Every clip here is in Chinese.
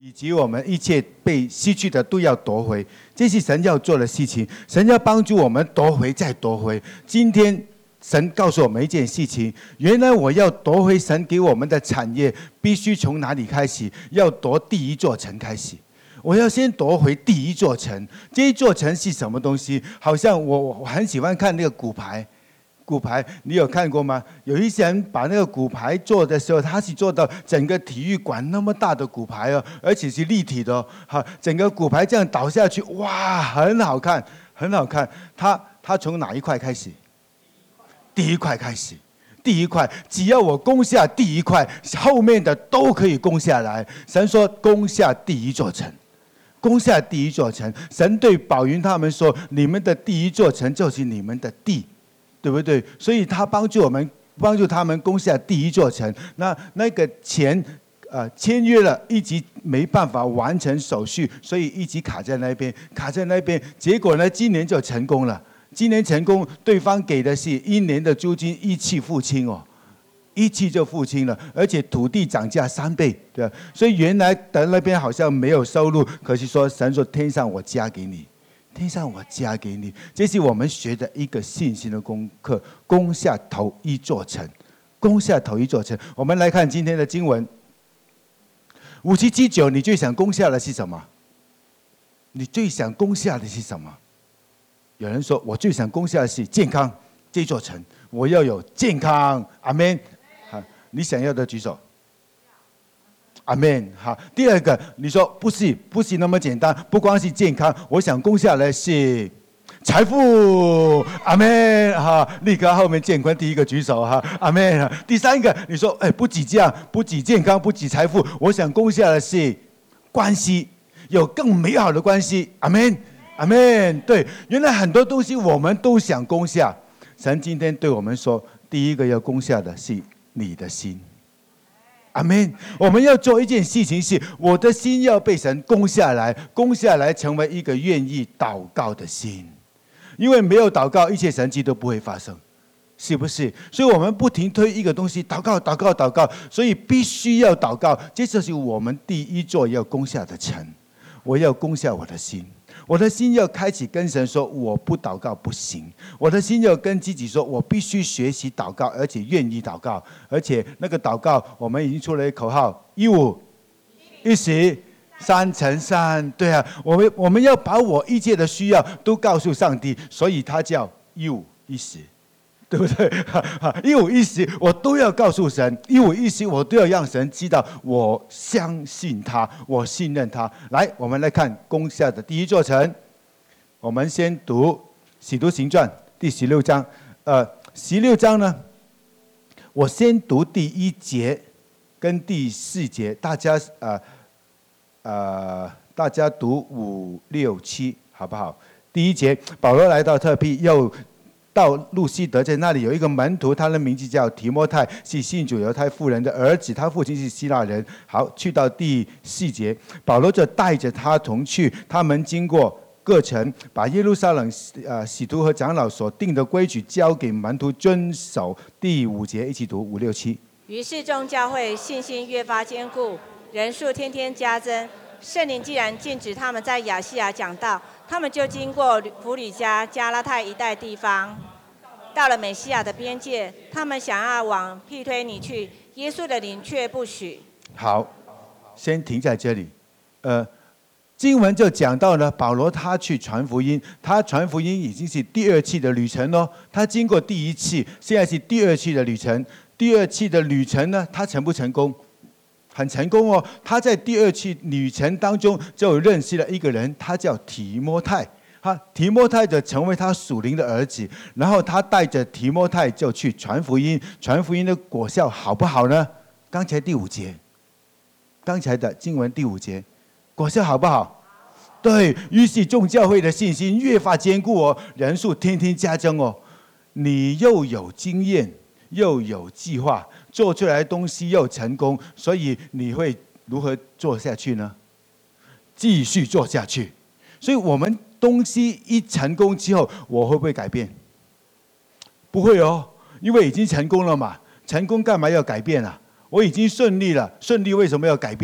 以及我们一切被失去的都要夺回，这是神要做的事情。神要帮助我们夺回再夺回。今天神告诉我们一件事情，原来我要夺回神给我们的产业，必须从哪里开始？要夺第一座城开始。我要先夺回第一座城。这一座城是什么东西？好像我很喜欢看那个骨牌。骨牌你有看过吗？有一些人把那个骨牌做的时候，他是做到整个体育馆那么大的骨牌哦，而且是立体的哦。好，整个骨牌这样倒下去，哇，很好看，很好看。他从哪一块开始？第一块开始。第一块，只要我攻下第一块，后面的都可以攻下来。神说攻下第一座城。攻下第一座城。神对宝云他们说，你们的第一座城就是你们的地，对不对？所以他帮助他们攻下第一座城。那个钱签约了，一直没办法完成手续，所以一直卡在那边。结果呢，今年就成功了。今年成功，对方给的是1年的租金一气付清哦，一气就付清了，而且土地涨价3倍，对吧？所以原来的那边好像没有收入，可是神说天上我加给你。天上我加给你，这是我们学的一个信心的功课。攻下头一座城，攻下头一座城。我们来看今天的经文，5779，你最想攻下的是什么？你最想攻下的是什么？有人说，我最想攻下的是健康这座城，我要有健康。阿们。好，你想要的举手。阿们。好，第二个，你说不是那么简单，不光是健康，我想攻下来是财富。阿们。哈，立刻后面建坤第一个举手哈。阿们。第三个，你说不止这样，不止健康，不止财富，我想攻下的是关系，有更美好的关系。阿们。阿们。对，原来很多东西我们都想攻下。神今天对我们说，第一个要攻下的是你的心。阿们。我们要做一件事情，是我的心要被神攻下来，攻下来成为一个愿意祷告的心。因为没有祷告，一切神迹都不会发生，是不是？所以我们不停推一个东西，祷告，所以必须要祷告。这就是我们第一座要攻下的城。我要攻下我的心。我的心要开始跟神说，我不祷告不行。我的心要跟自己说，我必须学习祷告，而且愿意祷告。而且那个祷告，我们已经出了一个口号：15、10、3乘3。对啊，我们要把我一切的需要都告诉上帝，所以他叫15、10。对不对？15、10我都要告诉神，15、10我都要让神知道，我相信他，我信任他。来，我们来看攻下的第一座城。我们先读《使徒行传》第16章。16章呢，我先读第1节跟第4节，大家读5、6、7，好不好？第1节，保罗来到特庇，又到路西德，在那里有一个门徒，他的名字叫提摩太，是信主犹太妇人的儿子，他父亲是希腊人。好，去到第4节，保罗就带着他同去，他们经过各城，把耶路撒冷使徒和长老所定的规矩交给门徒遵守。第5节一起读5、6、7。 于是众教会信心越发坚固，人数天天加增。圣灵既然禁止他们在亚细亚讲道，他们就经过弗吕加、加拉太一带地方，到了美西亚的边界。他们想要往庇推尼去，耶稣的灵却不许。 好，先停在这里。经文就讲到呢，保罗他去传福音，他传福音已经是第2次的旅程咯。他经过第1次，现在是第2次的旅程。第2次的旅程呢，他成不成功？很成功哦。他在第2次旅程当中就认识了一个人，他叫提摩太。提摩太就成为他属灵的儿子，然后他带着提摩太就去传福音。传福音的果效好不好呢？刚才第5节，刚才的经文第5节，果效好不好？对，于是众教会的信心越发坚固哦，人数天天加增哦。你又有经验，又有计划，做出来的东西又成功，所以你会如何做下去呢？继续做下去。所以我们东西一成功之后，我会不会改变？不会哦，因为已经成功了嘛。成功干嘛要改变啊？我已经顺利了，顺利为什么要改变啊？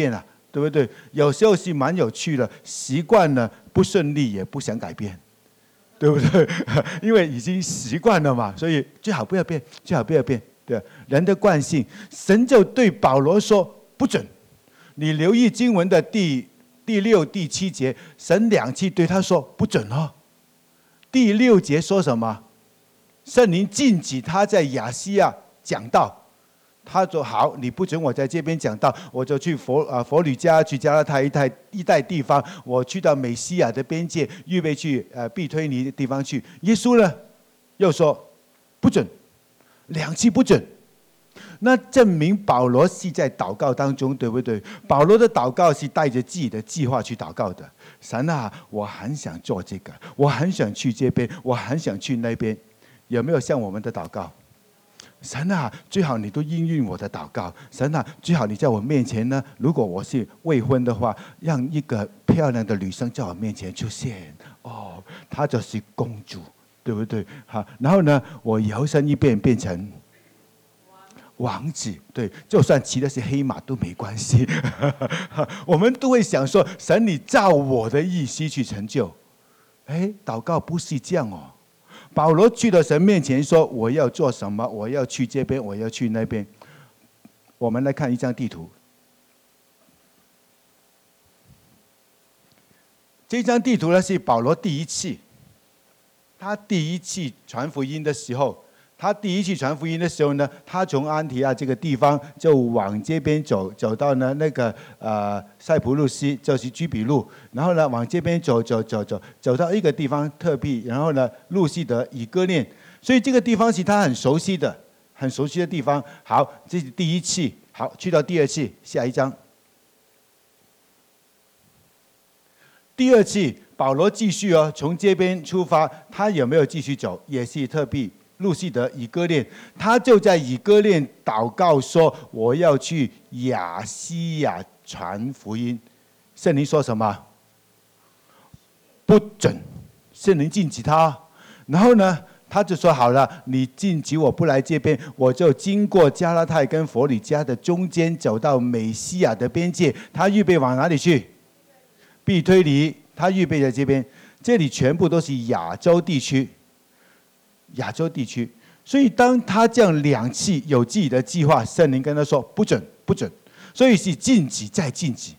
对不对？有时候是蛮有趣的，习惯了不顺利也不想改变，对不对？因为已经习惯了嘛，所以最好不要变，最好不要变。对，人的惯性，神就对保罗说不准。你留意经文的第6、第7节，神2次对他说不准哦。第6节说什么？圣灵禁止他在亚细亚讲道。他说好，你不准我在这边讲道，我就去佛吕家，去加拉太一带地方，我去到美西亚的边界，预备去庇推尼的地方去。耶稣呢，又说不准，2次不准。那证明保罗是在祷告当中，对不对？保罗的祷告是带着自己的计划去祷告的。神啊，我很想做这个，我很想去这边，我很想去那边。有没有像我们的祷告？神啊，最好你都应允我的祷告。神啊，最好你在我面前呢，如果我是未婚的话，让一个漂亮的女生在我面前出现。哦，她就是公主，对不对？好，然后呢，我摇身一变变成王子，对，就算骑的是黑马都没关系。我们都会想说，神你照我的意思去成就。哎，祷告不是这样哦。保罗去到神面前说：“我要做什么？我要去这边，我要去那边。”我们来看一张地图。这张地图呢是保罗第一次，他第一次传福音的时候，呢，他从安提亚这个地方就往这边走，走到呢那个塞浦路斯，就是居比路，然后呢往这边走到一个地方特庇，然后呢路西德、以哥念，所以这个地方是他很熟悉的地方。好，这是第一次。好，去到第2次，下一章。第2次，保罗继续哦，从这边出发，他有没有继续走？也是特庇。路西德、以哥念，他就在以哥念祷告说：“我要去亚细亚传福音。”圣灵说什么？不准，圣灵禁止他。然后呢，他就说：“好了，你禁止我不来这边，我就经过加拉太跟佛里加的中间，走到美西亚的边界。”他预备往哪里去？庇推尼，他预备在这边。这里全部都是亚洲地区。所以当他这样2次有自己的计划，圣灵跟他说不准，所以是禁止再禁止。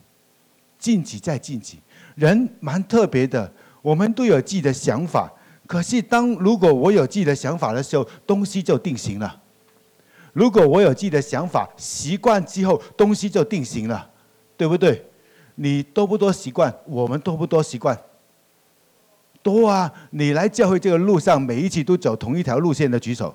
人蛮特别的，我们都有自己的想法，可是如果我有自己的想法的时候，东西就定型了。如果我有自己的想法，习惯之后，东西就定型了，对不对？你多不多习惯？我们多不多习惯？多啊！你来教会这个路上，每一期都走同一条路线的举手。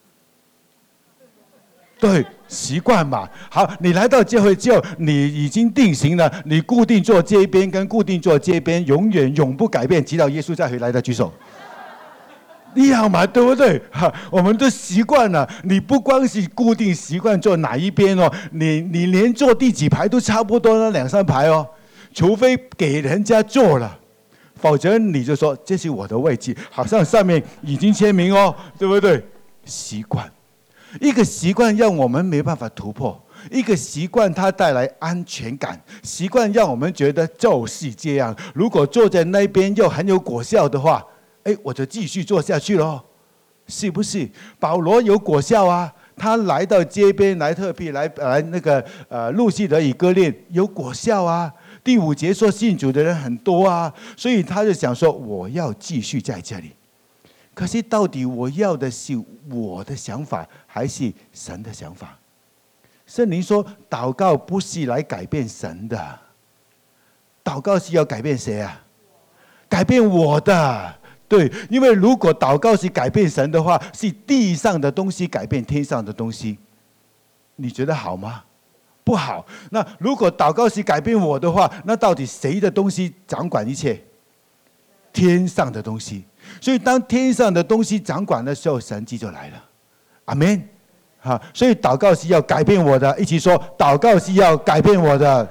对，习惯嘛。好，你来到教会之后，你已经定型了，你固定坐这边跟固定坐这边，永不改变，直到耶稣再回来的举手。一样嘛，对不对？我们都习惯了。你不光是固定习惯坐哪一边哦，你连坐第几排都差不多那2、3排哦，除非给人家坐了。否则你就说这是我的位置，好像上面已经签名哦，对不对？习惯，一个习惯让我们没办法突破，一个习惯它带来安全感，习惯让我们觉得就是这样。如果坐在那边又很有果效的话，我就继续做下去咯，是不是？保罗有果效啊，他来到街边，来特庇，来那个路西德、以哥念，有果效啊。第5节说信主的人很多啊，所以他就想说我要继续在这里。可是到底我要的是我的想法，还是神的想法？圣灵说，祷告不是来改变神的，祷告是要改变谁啊？改变我的。对，因为如果祷告是改变神的话，是地上的东西改变天上的东西，你觉得好吗？不好。那如果祷告是改变我的话，那到底谁的东西掌管一切？天上的东西。所以当天上的东西掌管的时候，神迹就来了。阿们。好，所以祷告是要改变我的，一起说，祷告是要改变我的。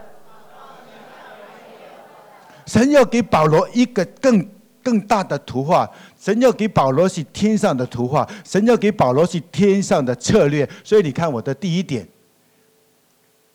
神要给保罗一个更大的图画，神要给保罗是天上的图画，神要给保罗是天上的策略。所以你看我的第1点，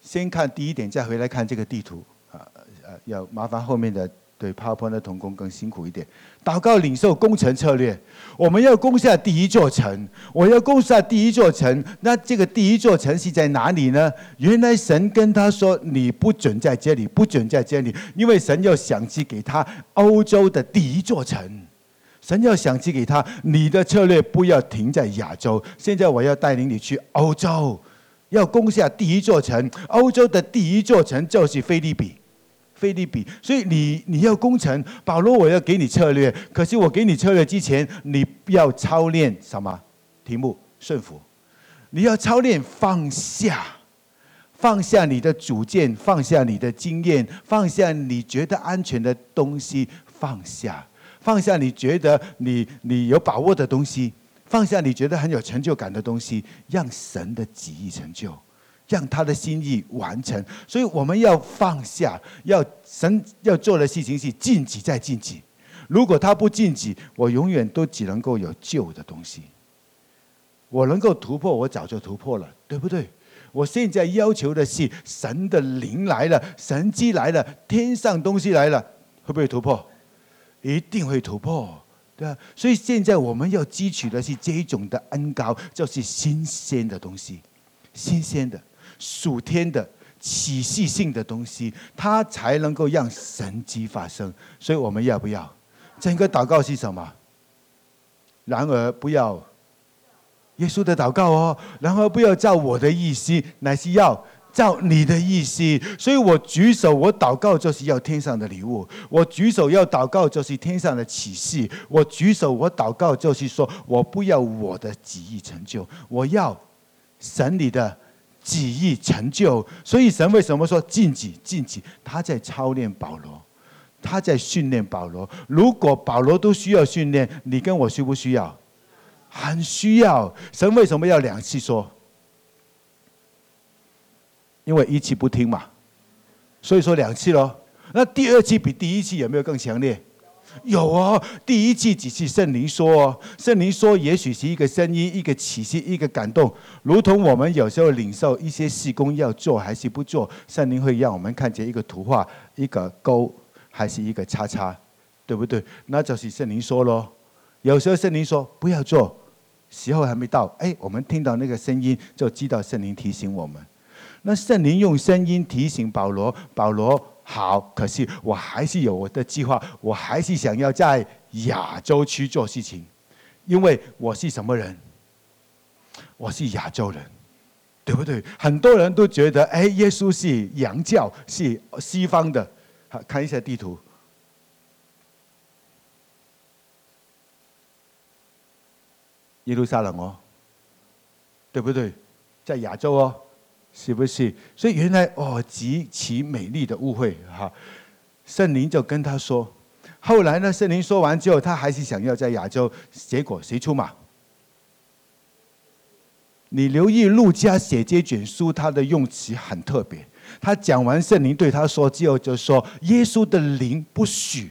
先看第一点，再回来看这个地图要麻烦后面的对 PowerPoint 的同工更辛苦一点。祷告领受工程策略，我们要攻下第一座城。我要攻下第一座城，那这个第一座城是在哪里呢？原来神跟他说：“你不准在这里，不准在这里，因为神要想起给他欧洲的第一座城。神要想起给他，你的策略不要停在亚洲。现在我要带领你去欧洲，要攻下第一座城。欧洲的第一座城就是腓立比。”腓立比，所以你要攻城，保罗，我要给你策略。可是我给你策略之前，你要操练什么？题目顺服。你要操练放下，放下你的主见，放下你的经验，放下你觉得安全的东西，放下你觉得你有把握的东西，放下你觉得很有成就感的东西，让神的旨意成就。让他的心意完成，所以我们要放下，神要做的事情是尽己再尽己。如果他不尽己，我永远都只能够有旧的东西。我能够突破，我早就突破了，对不对？我现在要求的是神的灵来了，神迹来了，天上东西来了，会不会突破？一定会突破，对啊。所以现在我们要汲取的是这一种的恩膏，就是新鲜的东西，新鲜的。属天的启示性的东西，它才能够让神迹发生。所以我们要不要？整个祷告是什么？然而不要耶稣的祷告哦，然而不要照我的意思，乃是要照你的意思。所以我举手，我祷告就是要天上的礼物；我举手要祷告就是天上的启示；我举手我祷告就是说我不要我的旨意成就，我要神你的旨意成就。所以神为什么说尽己尽己？他在操练保罗，他在训练保罗。如果保罗都需要训练，你跟我需不需要？很需要。神为什么要2次说？因为1次不听嘛，所以说2次咯。那第2次比第1次有没有更强烈？有哦，第1次只是圣灵说哦，圣灵说也许是一个声音，一个启示，一个感动，如同我们有时候领受一些事工要做还是不做，圣灵会让我们看见一个图画，一个勾还是一个叉叉，对不对？那就是圣灵说咯。有时候圣灵说不要做，时候还没到，我们听到那个声音就知道圣灵提醒我们。那圣灵用声音提醒保罗，保罗好，可是我还是有我的计划，我还是想要在亚洲区做事情，因为我是什么人？我是亚洲人，对不对？很多人都觉得，耶稣是洋教，是西方的。好，看一下地图，耶路撒冷哦，对不对？在亚洲哦。是不是？所以原来极其美丽的误会哈，圣灵就跟他说。后来呢，圣灵说完之后，他还是想要在亚洲，结果谁出马？你留意路加写这卷书，他的用词很特别。他讲完圣灵对他说之后，就说耶稣的灵不许，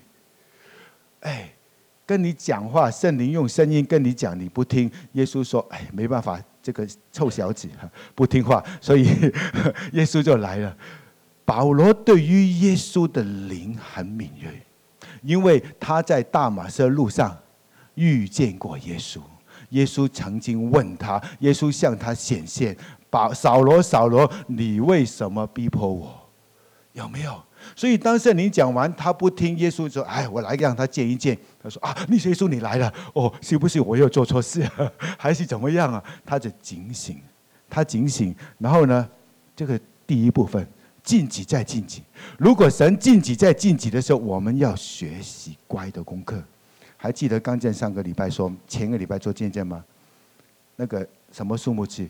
跟你讲话，圣灵用声音跟你讲，你不听。耶稣说，没办法。这个臭小子不听话，所以耶稣就来了。保罗对于耶稣的灵很敏锐，因为他在大马色路上遇见过耶稣。耶稣曾经问他，耶稣向他显现：扫罗，扫罗，你为什么逼迫我？有没有？所以当圣灵讲完，他不听，耶稣说：“我来让他见一见。”他说：“你耶稣你来了，是不是我又做错事还是怎么样啊？”他就警醒，然后呢，这个第一部分尽己再尽己。如果神尽己再尽己的时候，我们要学习乖的功课。还记得刚正上个礼拜说，前个礼拜做见证吗？那个什么数目字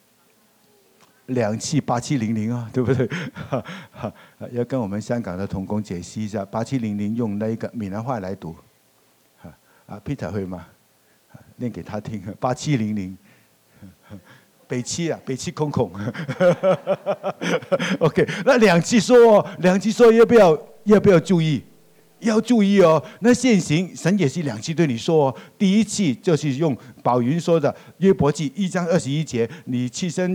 ？278700啊，对不对？要跟我们香港的同工解析一下，8700用那个闽南话来读。Peter 会吗？念给他听。8700，北七啊，北七空空。OK， 那2次说要不要注意？要注意哦。那现行神也是2次对你说哦。第1次就是用宝云说的约伯记1章21节，你起身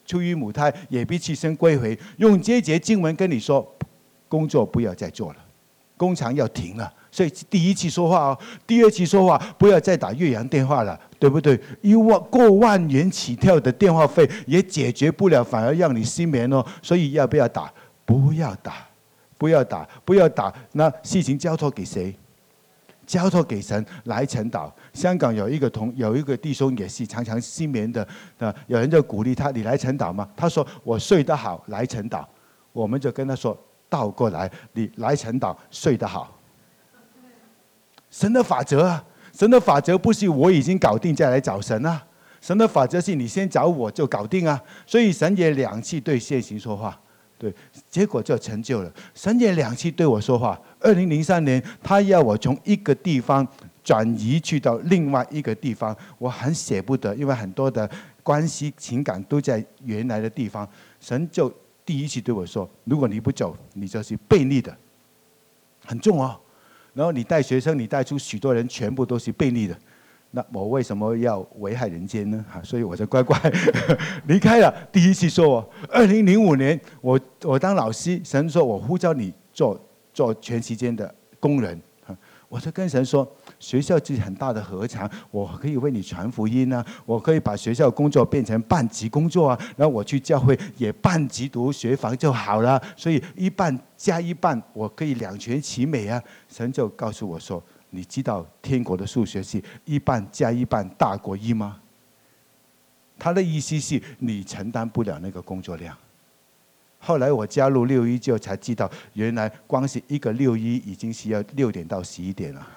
出于母胎，也必弃身归回。用这节经文跟你说，工作不要再做了，工厂要停了。所以第一期说话哦，第二期说话不要再打越洋电话了，对不对？过万元起跳的电话费也解决不了，反而让你失眠哦。所以要不要打？不要打，不要打，不要打。那事情交托给谁？交托给神来晨祷。香港有一个弟兄也是常常失眠的，有人就鼓励他：“你来晨祷吗？”他说：“我睡得好，来晨祷。”我们就跟他说：“倒过来，你来晨祷，睡得好。”神的法则啊，神的法则不是我已经搞定再来找神啊，神的法则是你先找我就搞定啊。所以神也2次对现行说话，对，结果就成就了。神也2次对我说话。2003年，他要我从一个地方转移去到另外一个地方，我很舍不得，因为很多的关系情感都在原来的地方。神就第一次对我说：“如果你不走，你就是悖逆的，很重哦。然后你带学生，你带出许多人，全部都是悖逆的。那我为什么要危害人间呢？所以我就乖乖离开了。第一次说我，2005年我当老师，神说我呼召你做全时间的工人。我就跟神说，学校是很大的禾场，我可以为你传福音啊，我可以把学校工作变成半级工作啊，然后我去教会也半级读学房就好了，所以一半加一半，我可以2全其美啊。神就告诉我说，你知道天国的数学是1半加1半大过1吗？他的意思是你承担不了那个工作量。后来我加入6·1就才知道，原来光是一个6·1已经需要6点到11点了。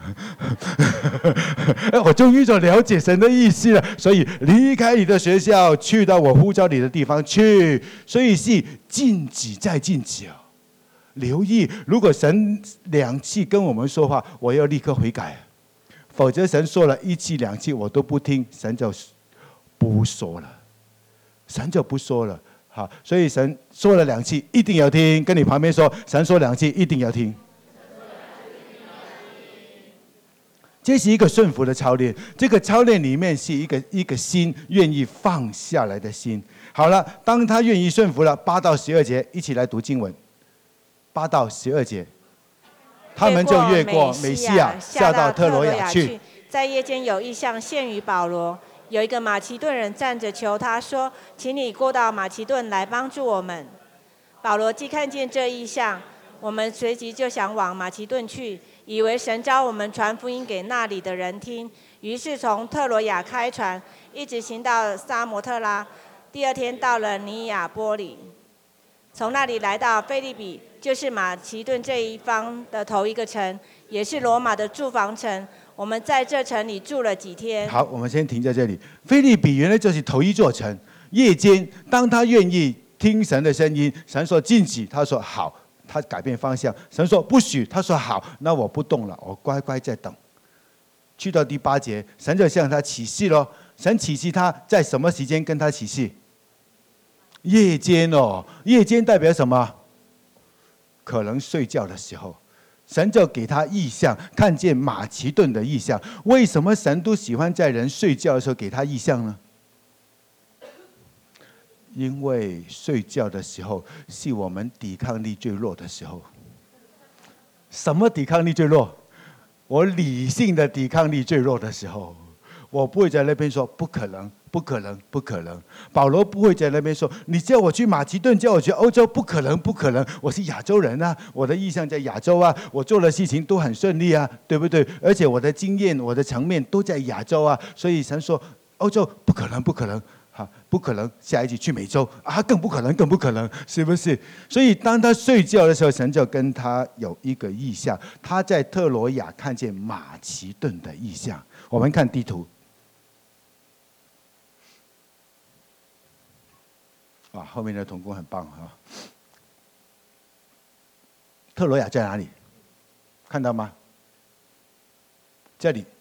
我终于就了解神的意思了。所以离开你的学校，去到我呼召你的地方去，所以是禁止再禁止哦。留意，如果神2次跟我们说话，我要立刻悔改，否则神说了1次2次我都不听，神就不说了，神就不说了。好，所以神说了2次，一定要听。跟你旁边说，神说2次，一定要听。这是一个顺服的操练，这个操练里面是一个心愿意放下来的心。好了，当他愿意顺服了，8到12节，一起来读经文。8到12节，他们就越过美西亚，下到特罗亚去。 在夜间有异象现于保罗。有一个马其顿人站着求他说：“请你过到马其顿来帮助我们。”保罗既看见这异象，我们随即就想往马其顿去，以为神召我们传福音给那里的人听。于是从特罗亚开船，一直行到撒摩特拉。第2天到了尼亚波里，从那里来到腓立比，就是马其顿这一方的头一个城，也是罗马的住房城。我们在这城里住了几天。 好，我们先停在这里。腓立比原来就是头一座城。夜间，当他愿意听神的声音，神说禁止，他说好，他改变方向。神说不许，他说好，那我不动了，我乖乖在等。去到第8节，神就向他启示咯。神启示他在什么时间跟他启示？夜间哦，夜间代表什么？可能睡觉的时候。神就给他异象，看见马其顿的异象。为什么神都喜欢在人睡觉的时候给他异象呢？因为睡觉的时候是我们抵抗力最弱的时候。什么抵抗力最弱？我理性的抵抗力最弱的时候。我不会在那边说不可能，不可能，不可能。保罗不会在那边说，你叫我去马其顿，叫我去欧洲，不可能，不可能。我是亚洲人啊，我的意向在亚洲啊，我做的事情都很顺利啊，对不对？而且我的经验、我的层面都在亚洲啊，所以神说欧洲不可能，不可能。不可能，下一集去美洲啊，更不可能，更不可能，是不是？所以当他睡觉的时候，神就跟他有一个异象，他在特罗亚看见马其顿的异象。我们看地图。哇，后面的同工很棒啊！特罗亚在哪里？看到吗？这里，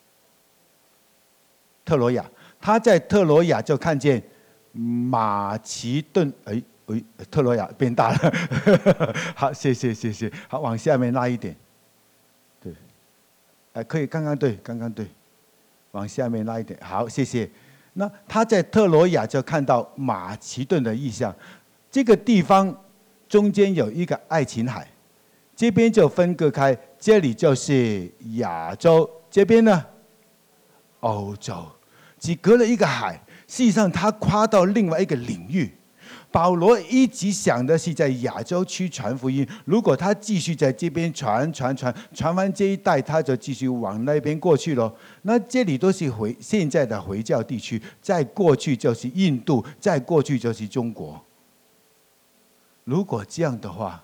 特罗亚。他在特罗亚就看见马其顿，特罗亚变大了。好，谢谢。好，往下面拉一点。对，可以，刚刚对，往下面拉一点。好，谢谢。 那他在特罗亚就看到马其顿的意象，这个地方中间有一个爱琴海，这边就分割开，这里就是亚洲，这边呢欧洲，只隔了一个海。实际上他跨到另外一个领域。保罗一直想的是在亚洲区传福音，如果他继续在这边传完这一代，他就继续往那边过去了。那这里都是现在的回教地区，再过去就是印度，再过去就是中国。如果这样的话，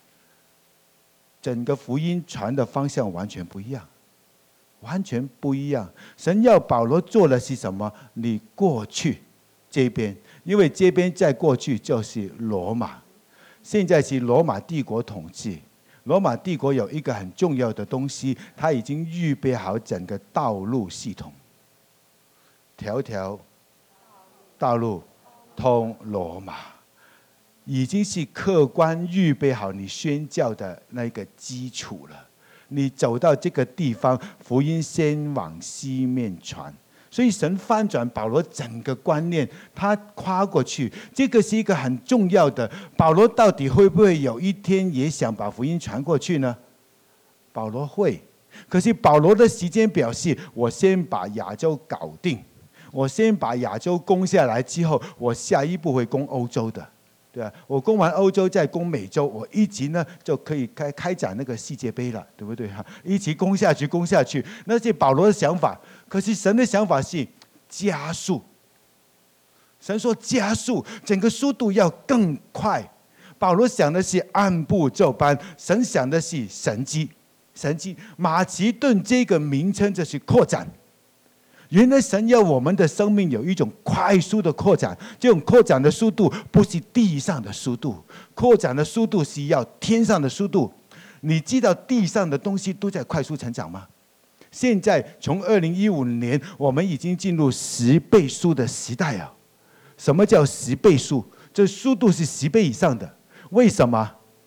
整个福音传的方向完全不一样，完全不一样。神要保罗做的是什么？你过去这边。因为这边在过去就是罗马，现在是罗马帝国统治。罗马帝国有一个很重要的东西，它已经预备好整个道路系统，条条道路通罗马，已经是客观预备好你宣教的那个基础了。你走到这个地方，福音先往西面传。所以神翻转保罗整个观念，他跨过去，这个是一个很重要的。保罗到底会不会有一天也想把福音传过去呢？保罗会，可是保罗的时间表是：我先把亚洲搞定，我先把亚洲攻下来之后，我下一步会攻欧洲的，对吧？我攻完欧洲再攻美洲，我一直呢就可以开展那个世界杯了，对不对哈？一直攻下去，那是保罗的想法。可是神的想法是加速，神说加速，整个速度要更快。保罗想的是按部就班，神想的是神迹。马其顿这个名称就是扩展。原来神要我们的生命有一种快速的扩展，这种扩展的速度不是地上的速度，扩展的速度是要天上的速度。你知道地上的东西都在快速成长吗？现在从2015年，我们已经进入10倍速的时代啊！什么叫10倍速？这速度是10倍以上的。为什么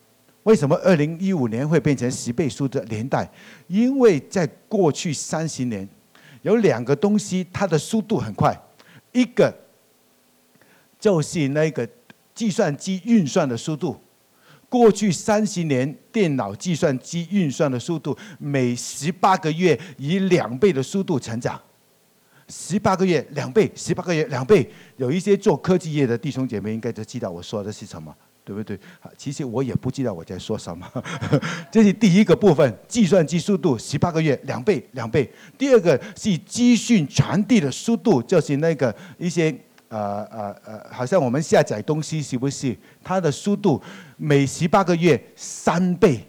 2015年会变成10倍速的年代？因为在过去30年，有2个东西，它的速度很快。一个就是那个计算机运算的速度。过去30年，电脑计算机运算的速度每18个月以2倍的速度成长。18个月2倍，18个月2倍。有一些做科技业的弟兄姐妹应该都知道我说的是什么，对不对？其实我也不知道我在说什么。这是第一个部分，计算机速度18个月2倍。第二个是资讯传递的速度，就是那个一些。好像我们下载东西是不是？它的速度每18个月3倍，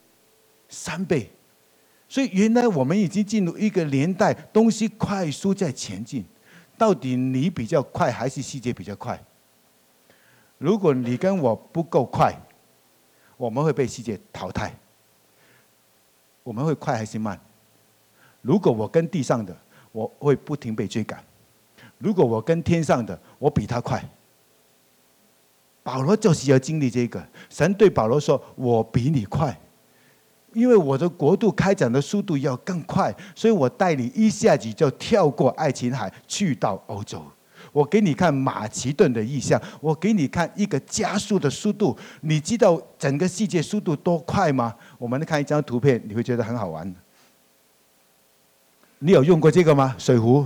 所以原来我们已经进入一个年代，东西快速在前进。到底你比较快还是世界比较快？如果你跟我不够快，我们会被世界淘汰。我们会快还是慢？如果我跟地上的，我会不停被追赶。如果我跟天上的，我比他快。保罗就是要经历这个。神对保罗说：“我比你快，因为我的国度开展的速度要更快，所以我带你一下子就跳过爱琴海，去到欧洲。我给你看马其顿的意象，我给你看一个加速的速度。你知道整个世界速度多快吗？我们看一张图片，你会觉得很好玩。你有用过这个吗？水壶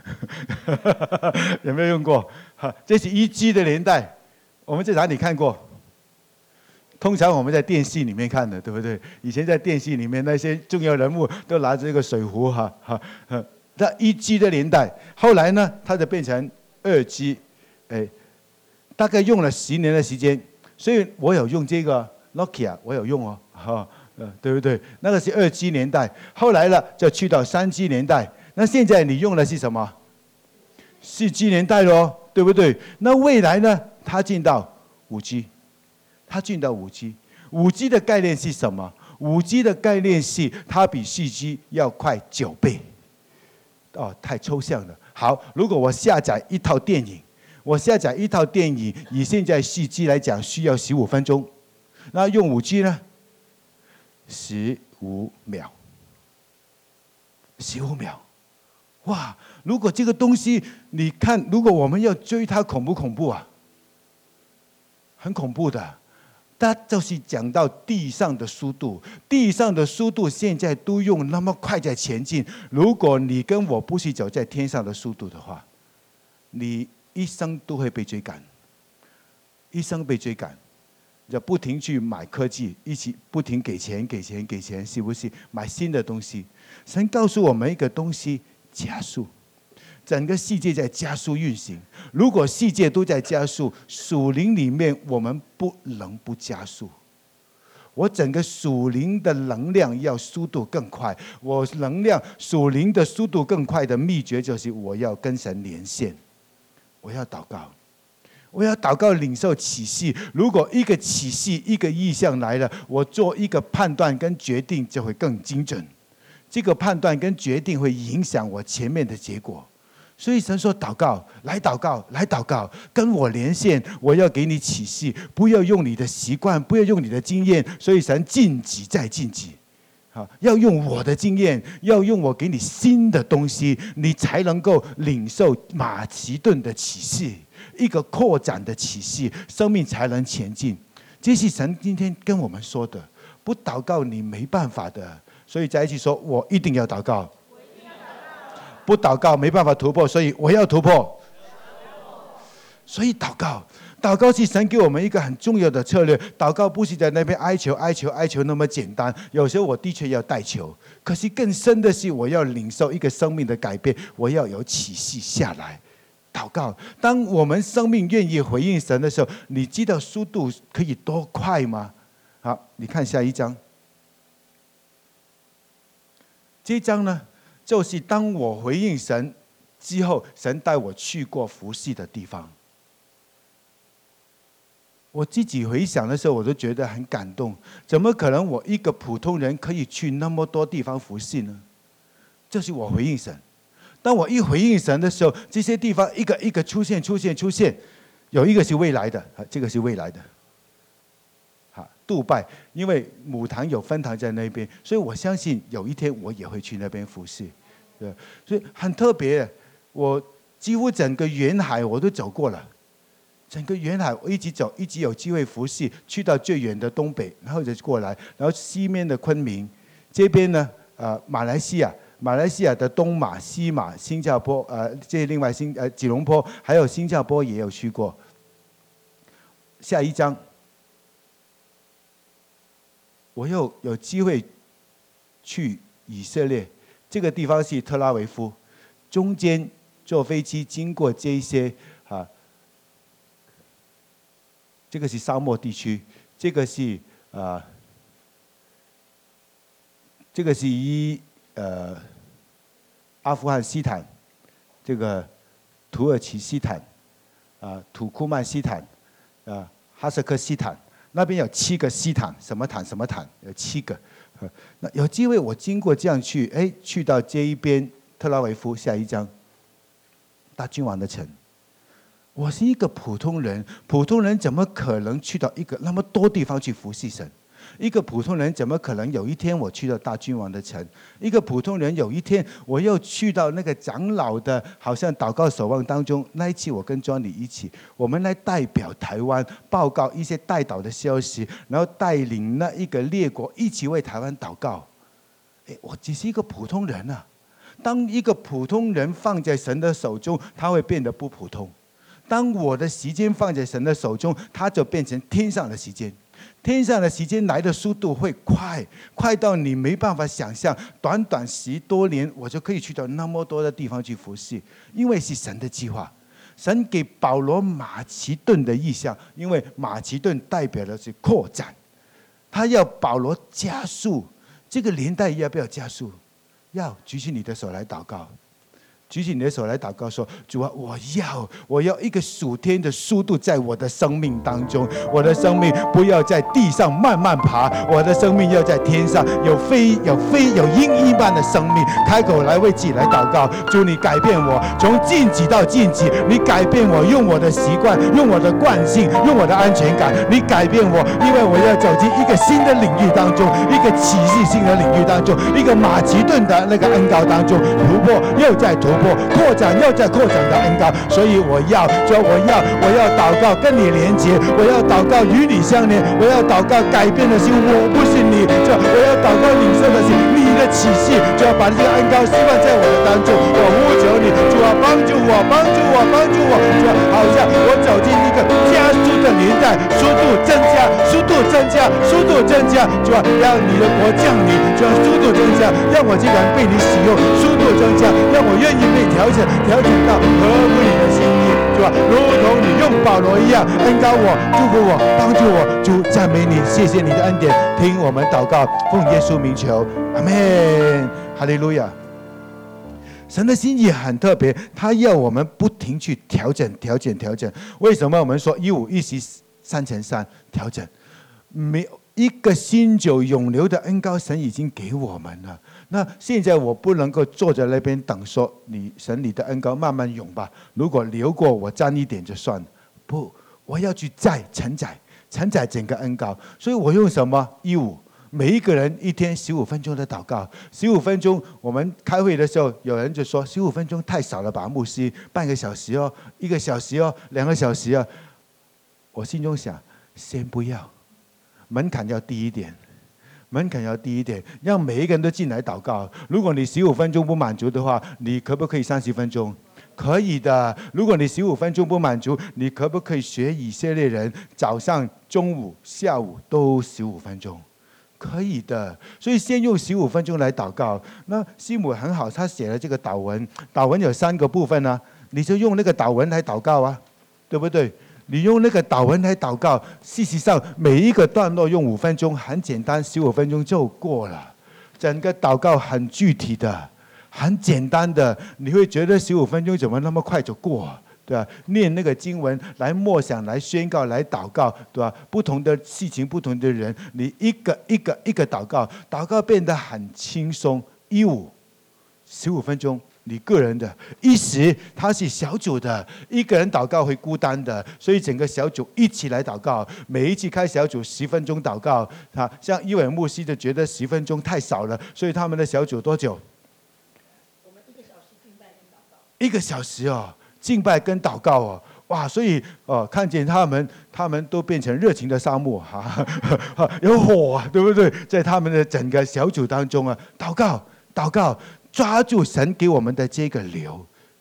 有没有用过？这是1G 的年代，我们在哪里看过？通常我们在电视里面看的，对不对？以前在电视里面那些重要人物都拿着一个水壶那1G 的年代，后来呢，它就变成2G，大概用了10年的时间。所以我有用这个 Nokia， 我有用哦，对不对？那个是2G 年代，后来了就去到3G 年代。那现在你用的是什么？4G 年代咯，对不对？那未来呢？它进到5G， 5G 的概念是什么？5G 的概念是它比4G 要快9倍。太抽象了。好，如果我下载一套电影，以现在4G来讲需要15分钟，那用5G呢？15秒， 哇！如果这个东西，你看，如果我们要追它，恐不恐怖啊？很恐怖的。它就是讲到地上的速度，地上的速度现在都用那么快在前进。如果你跟我不是走在天上的速度的话，你一生都会被追赶，一生被追赶。就不停去买科技，一起不停给钱，是不是？买新的东西。神告诉我们一个东西：加速。整个世界在加速运行。如果世界都在加速，属灵里面我们不能不加速。我整个属灵的能量要速度更快。我属灵的速度更快的秘诀就是我要跟神连线，我要祷告。我要祷告领受启示，如果一个启示一个意象来了，我做一个判断跟决定就会更精准。这个判断跟决定会影响我前面的结果。所以神说祷告，来祷告，来祷告，跟我连线，我要给你启示，不要用你的习惯，不要用你的经验。所以神晋级再晋级，要用我的经验，要用我给你新的东西，你才能够领受马其顿的启示，一个扩展的启示，生命才能前进。这是神今天跟我们说的，不祷告你没办法的。所以在一起说，我一定要祷告，不祷告没办法突破，所以我要突破。所以祷告是神给我们一个很重要的策略。祷告不是在那边哀求那么简单，有时候我的确要代求，可是更深的是我要领受一个生命的改变，我要有启示下来。祷告，当我们生命愿意回应神的时候，你知道速度可以多快吗？好，你看下一章。这一章呢，就是当我回应神之后，神带我去过服侍的地方。我自己回想的时候，我都觉得很感动。怎么可能我一个普通人可以去那么多地方服侍呢？这是我回应神。当我一回应神的时候，这些地方一个一个出现，有一个是未来的，这个是未来的。杜拜，因为母堂有分堂在那边，所以我相信有一天我也会去那边服侍。对，所以很特别。我几乎整个沿海我都走过了，整个沿海我一直走，一直有机会服侍，去到最远的东北，然后就过来，然后西面的昆明，这边呢，马来西亚的东马、西马、新加坡，这另外吉隆坡，还有新加坡也有去过。下一章。我又有机会去以色列，这个地方是特拉维夫，中间坐飞机经过这一些这个是沙漠地区，这个是阿富汗斯坦，这个土耳其斯坦，土库曼斯坦，哈萨克斯坦。那边有7个西坦，什么坦有7个。那有机会我经过这样去到这一边特拉维夫。下一章，大君王的城。我是一个普通人，普通人怎么可能去到一个那么多地方去服侍神？一个普通人怎么可能有一天我去到大君王的城？一个普通人有一天我又去到那个长老的好像祷告守望当中。那一期我跟庄里一起，我们来代表台湾报告一些代祷的消息，然后带领那一个列国一起为台湾祷告。我只是一个普通人啊。当一个普通人放在神的手中，他会变得不普通。当我的时间放在神的手中，他就变成天上的时间。天上的时间来的速度会快到你没办法想象。短10多年，我就可以去到那么多的地方去服侍，因为是神的计划。神给保罗马其顿的意象，因为马其顿代表的是扩展，他要保罗加速。这个年代要不要加速？要。举起你的手来祷告。 举起你的手来祷告说：主啊，我要一个属天的速度在我的生命当中，我的生命不要在地上慢慢爬，我的生命要在天上有鹰一般的生命。开口来为自己来祷告，主你改变我，从晋级到晋级，你改变我，用我的习惯，用我的惯性，用我的安全感，你改变我，因为我要走进一个新的领域当中，一个启示性的领域当中，一个马其顿的那个恩膏当中，突破又在突破，扩展又在扩展的恩膏。所以我要祷告跟你连接，我要祷告与你相连，我要祷告改变的是我，不是你。我要祷告领受的是你的启示，就要把这个恩膏释放在我的当中。我呼求你，主啊，帮助我，帮助我，帮助我。主啊，好像我走进一个加速的年代，速度增加，速度增加，速度增加。主啊，让你的国降临，主啊，速度增加，让我这个人被你使用，速度增加，让我愿意被调整到合乎你的心意，主啊，如同你用保罗一样恩膏我，祝福我，帮助我。主，赞美你，谢谢你的恩典，听我们祷告，奉耶稣名求，阿们，哈利路亚。神的心意很特别，他要我们不停去调整。为什么我们说15、17、3乘3调整？没一个新酒永流的恩膏，神已经给我们了。那现在我不能够坐在那边等，说神你的恩膏慢慢涌吧，如果流过我沾一点就算了。不，我要去承载整个恩膏。所以我用什么？15。每一个人一天15分钟的祷告，15分钟。我们开会的时候，有人就说15分钟太少了吧，牧师，半个小时哦，1个小时哦，2个小时哦。我心中想，先不要，门槛要低一点，让每一个人都进来祷告。如果你15分钟不满足的话，你可不可以30分钟？可以的。如果你15分钟不满足，你可不可以学以色列人，早上、中午、下午都15分钟？可以的。所以先用15分钟来祷告。那西姆很好，他写了这个祷文，祷文有3个部分啊，你就用那个祷文来祷告啊，对不对？你用那个祷文来祷告，事实上每一个段落用5分钟，很简单，15分钟就过了。整个祷告很具体的，很简单的，你会觉得15分钟怎么那么快就过？对吧？念那个经文来默想，来宣告，来祷告，对吧？不同的事情，不同的人，你一个祷告，祷告变得很轻松。15分钟，你个人的；10它是小组的，一个人祷告会孤单的，所以整个小组一起来祷告。每一次开小组10分钟祷告，像伊伟牧师就觉得10分钟太少了，所以他们的小组多久？ 我们1个小时敬拜跟祷告。 1个小时哦。敬拜跟祷告哦，哇！所以看见他们都变成热情的沙漠有火对不对？在他们的整个小组当中啊，祷告，抓住神给我们的这个流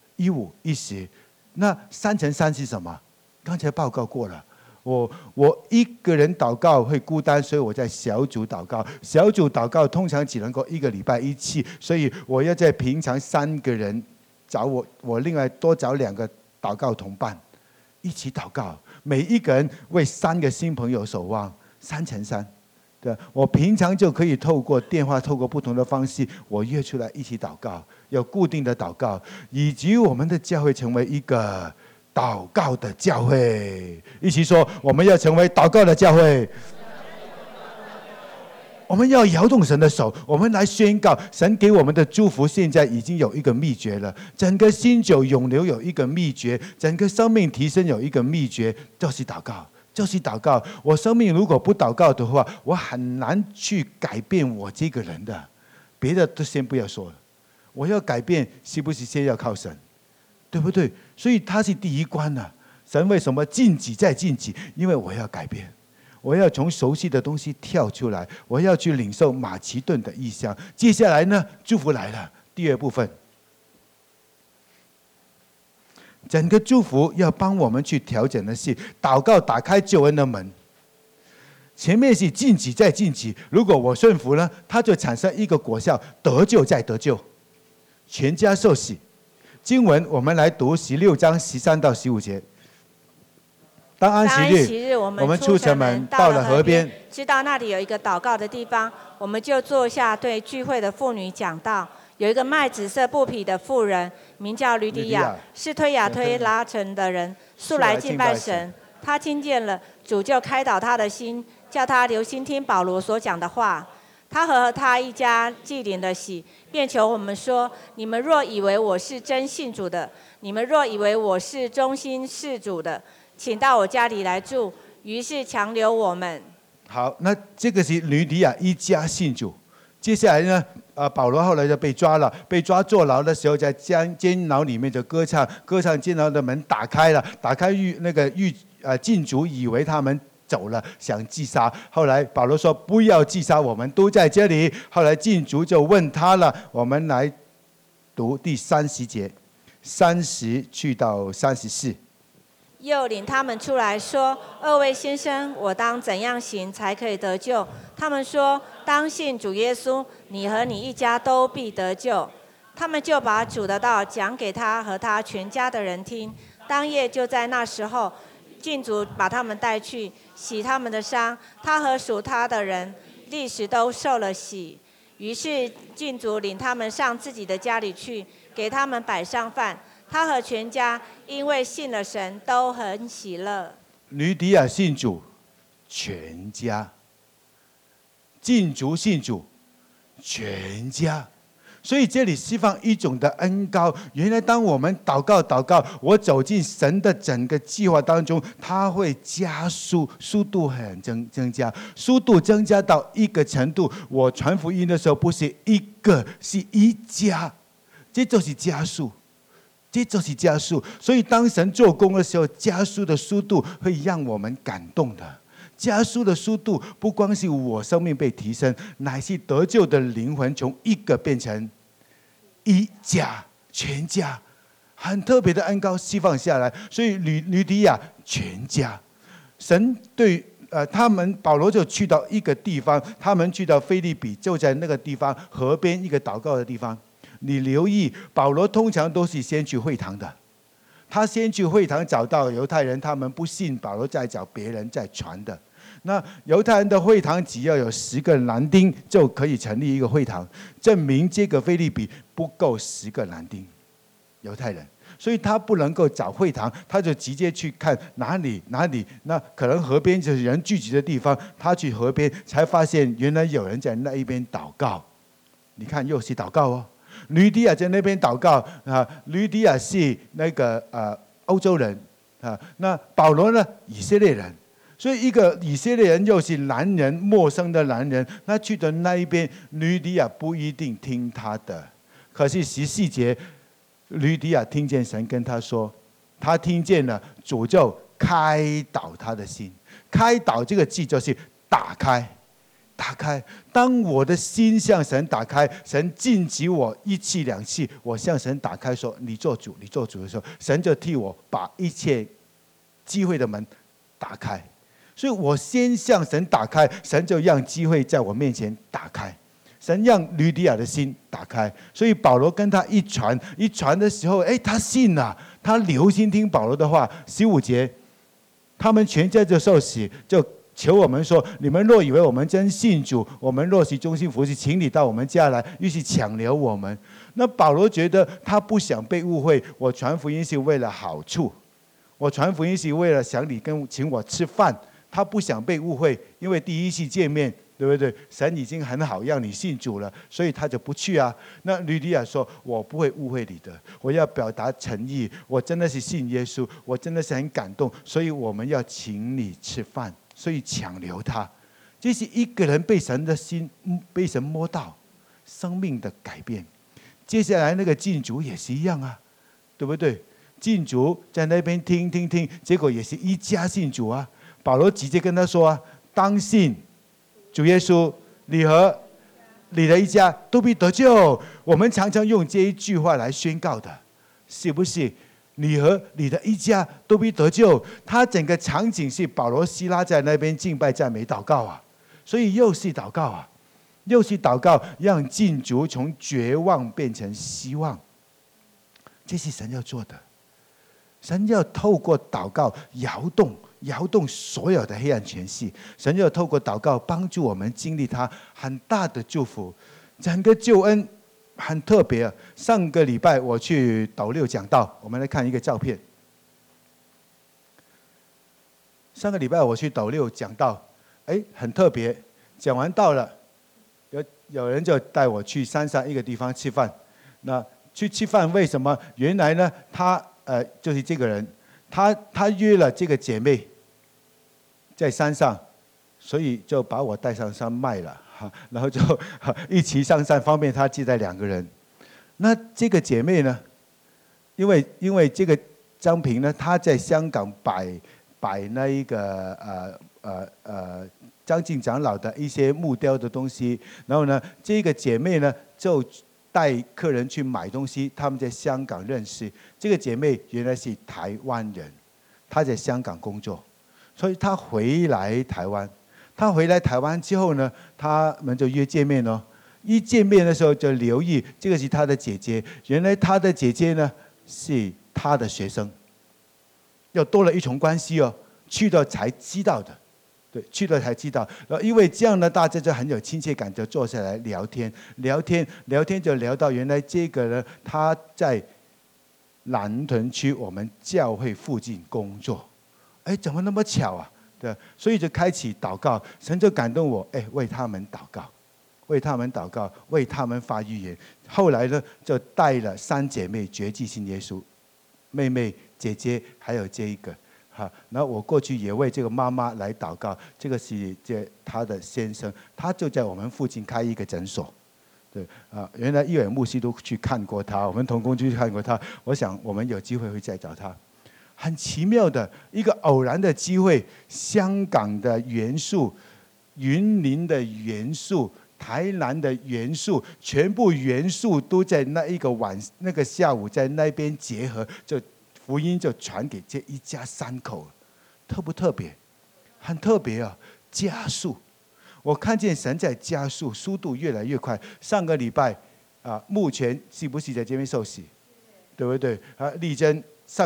，15、10。那3乘3是什么？刚才报告过了。我一个人祷告会孤单，所以我在小组祷告。小组祷告通常只能够1个礼拜1次，所以我要在平常3个人。找我另外多找2个祷告同伴，一起祷告。每一个人为3个新朋友守望，3乘3。对，我平常就可以透过电话，透过不同的方式，我约出来一起祷告，有固定的祷告，以及我们的教会成为一个祷告的教会。一起说，我们要成为祷告的教会。我们要摇动神的手，我们来宣告神给我们的祝福。现在已经有一个秘诀了，整个新酒永流有一个秘诀，整个生命提升有一个秘诀，就是祷告。我生命如果不祷告的话，我很难去改变我这个人的。别的都先不要说了，我要改变，是不是先要靠神？对不对？所以它是第一关啊。神为什么晋级再晋级？因为我要改变。我要从熟悉的东西跳出来，我要去领受马其顿的异象。接下来呢，祝福来了。第2部分，整个祝福要帮我们去调整的是祷告打开救恩的门。前面是晋级再晋级，如果我顺服呢，它就产生一个果效，得救再得救，全家受洗。经文我们来读16章13到15节。当安息日，我们出城门，到了河边， 知道那里有一个祷告的地方，我们就坐下，对聚会的妇女讲道。 有一个卖紫色布匹的妇人，名叫吕底亚吕底亚， 是推雅推拉城的人，素来敬拜神。他听见了，主就开导他的心，叫他留心听保罗所讲的话。他和他一家既领了喜，便求我们说：你们若以为我是真信主的，你们若以为我是忠心事主的，请到我家里来住。于是强留我们。 好，那这个是吕底亚一家信主。接下来呢，保罗后来就被抓了，被抓坐牢的时候，在监牢里面就歌唱，监牢的门打开了，禁主以为他们走了，想击杀。后来保罗说：“不要击杀，我们都在这里。”后来禁主就问他了，我们来读第30节，30去到34。 又领他们出来说：“二位先生，我当怎样行才可以得救？”他们说：“当信主耶稣，你和你一家都必得救。”他们就把主的道讲给他和他全家的人听。当夜就在那时候，禁主把他们带去，洗他们的伤。他和属他的人立时都受了洗。于是禁主领他们上自己的家里去，给他们摆上饭。他和全家因为信了神，都很喜乐。 吕底亚信主，全家；禁主信主，全家。所以这里释放一种的恩膏。原来当我们祷告，我走进神的整个计划当中，它会加速，速度很增加，速度增加到一个程度。我传福音的时候，不是一个，是一家，这就是加速。所以当神做工的时候，加速的速度会让我们感动的。加速的速度不光是我生命被提升，乃是得救的灵魂从一个变成一家，全家，很特别的恩膏释放下来。所以吕底亚全家，神对他们保罗就去到一个地方，他们去到腓立比，就在那个地方河边一个祷告的地方。你留意，保罗通常都是先去会堂的。他先去会堂找到犹太人，他们不信保罗，再找别人再传的。那犹太人的会堂只要有10个男丁就可以成立一个会堂，证明这个腓立比不够10个男丁犹太人，所以他不能够找会堂，他就直接去看哪里。那可能河边就是人聚集的地方，他去河边才发现原来有人在那一边祷告。你看，又是祷告哦。吕底亚在那边祷告啊，吕底亚是那个欧洲人啊，那保罗呢，以色列人，所以一个以色列人又是男人，陌生的男人，那去的那一边，吕底亚不一定听他的。可是14节，吕底亚听见神跟他说，他听见了，主就开导他的心。开导这个字就是打开。当我的心向神打开，神禁止我1次2次，我向神打开说你做主的时候，神就替我把一切机会的门打开。所以我先向神打开，神就让机会在我面前打开。神让吕底亚的心打开，所以保罗跟他一传的时候，他信了，他留心听保罗的话。15节，他们全家就受洗，就求我们说：你们若以为我们真信主，我们若是忠心服侍，请你到我们家来。于是强留我们。那保罗觉得他不想被误会，我传福音是为了好处，我传福音是为了想你请我吃饭，他不想被误会，因为第一次见面，对不对？神已经很好让你信主了，所以他就不去啊。那吕底亚说：我不会误会你的，我要表达诚意，我真的是信耶稣，我真的是很感动，所以我们要请你吃饭。所以强留他，这是一个人被神的心被神摸到生命的改变。接下来那个禁主也是一样啊，对不对？禁主在那边听，结果也是一家信主啊。保罗直接跟他说啊：当信主耶稣，你和你的一家都必得救。我们常常用这一句话来宣告的，是不是？你和你的一家都必得救。他整个场景是保罗希拉在那边敬拜赞美祷告啊，所以又是祷告，让禁足从绝望变成希望。这是神要做的，神要透过祷告摇动所有的黑暗权势，神要透过祷告帮助我们经历他很大的祝福。整个救恩很特别啊。上个礼拜我去斗六讲道，我们来看一个照片。上个礼拜我去斗六讲道，很特别。讲完道了，有人就带我去山上一个地方吃饭。那去吃饭为什么？原来呢，就是这个人，他约了这个姐妹在山上，所以就把我带上山卖了，然后就一起上山，方便他接待2个人。那这个姐妹呢，因为这个张平呢，他在香港摆那一个张敬长老的一些木雕的东西，然后呢，这个姐妹呢就带客人去买东西，他们在香港认识。这个姐妹原来是台湾人，她在香港工作，所以她回来台湾。她回来台湾之后呢，他们就约见面哦。一见面的时候就留意，这个是她的姐姐。原来她的姐姐呢是她的学生，又多了一重关系哦。去到才知道的。对，去了才知道。因为这样呢，大家就很有亲切感，就坐下来聊天，就聊到原来这个人他在南屯区我们教会附近工作。怎么那么巧啊？对，所以就开启祷告，神就感动我，为他们祷告，为他们祷告，为他们发预言。后来呢，就带了3姐妹决志信耶稣，妹妹、姐姐还有这一个。然后我过去也为这个妈妈来祷告，这个是她的先生，他就在我们附近开一个诊所。对原来一伟牧师都去看过他，我们同工去看过他。我想我们有机会会再找他。很奇妙的一个偶然的机会，香港的元素、云林的元素、台南的元素，全部元素都在那个下午在那边结合，就福音就传给这一家3口，特不特别？很特别啊！加速，我看见神在加速，速度越来越快。上个礼拜目前是不是在这边受洗？对不对？丽珍